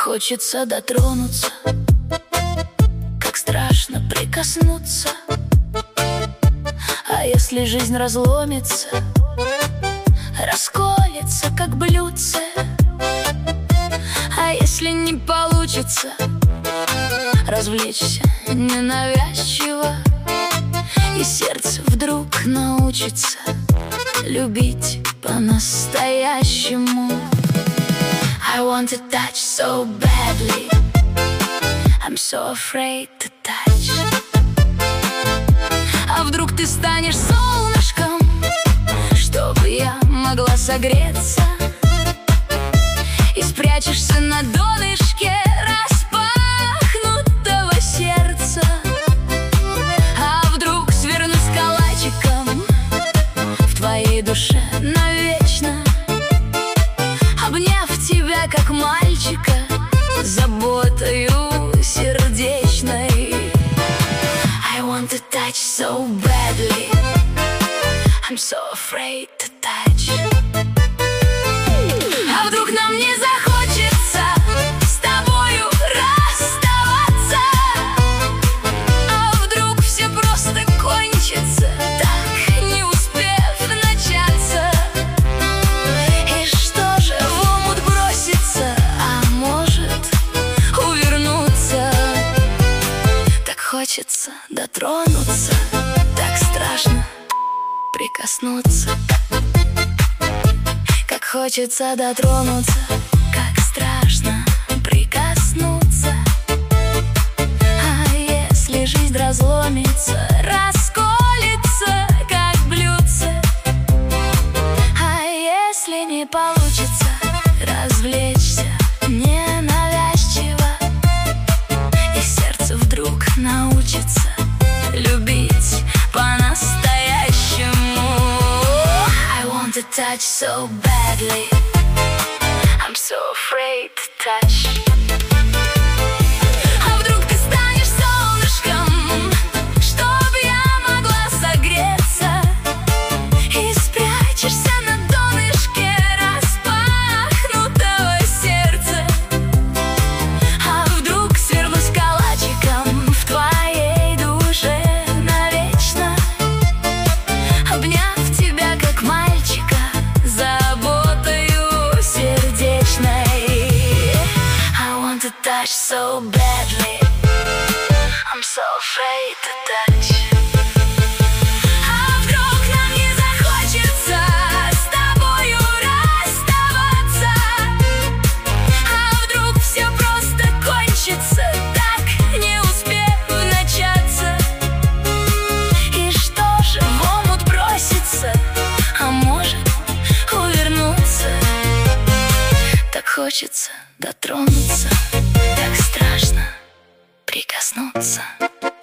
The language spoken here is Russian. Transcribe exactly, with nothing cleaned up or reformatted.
хочется дотронуться, как страшно прикоснуться. А если жизнь разломится, расколется, как блюдце? А если не получится развлечься ненавязчиво, и сердце вдруг научится любить по-настоящему? I want to touch so badly, I'm so afraid to touch. А вдруг ты станешь солнышком, чтобы я могла согреться, и спрячешься на донышке распахнутого сердца. А вдруг свернусь калачиком в твоей душе навечно, обняв тебя, как мальчика, заботою сердечной. I want to touch so badly, I'm so afraid to touch. А вдруг нам не захочется с тобою расставаться? А вдруг все просто кончится, так не успев начаться? И что же, в омут броситься, а может увернуться? Так хочется дотронуться, так страшно прикоснуться. Как хочется дотронуться, как страшно прикоснуться. А если жизнь разломится, расколется, как блюдце? А если не получится развлечься ненавязчиво, и сердце вдруг научится любить по-настоящему? I want to touch so badly, I'm so afraid to touch. А вдруг ты станешь солнышком, чтобы я могла согреться, и спрячешься на донышке распахнутого сердца. А вдруг свернусь калачиком в твоей душе навечно, обняв тебя, как мальчика, заботою сердечной. I want to touch so badly, I'm so afraid to touch. А вдруг нам не захочется с тобою расставаться? А вдруг все просто кончится, так не успев начаться? И что же, в омут броситься, а может увернуться? Так хочется дотронуться, так страшно прикоснуться.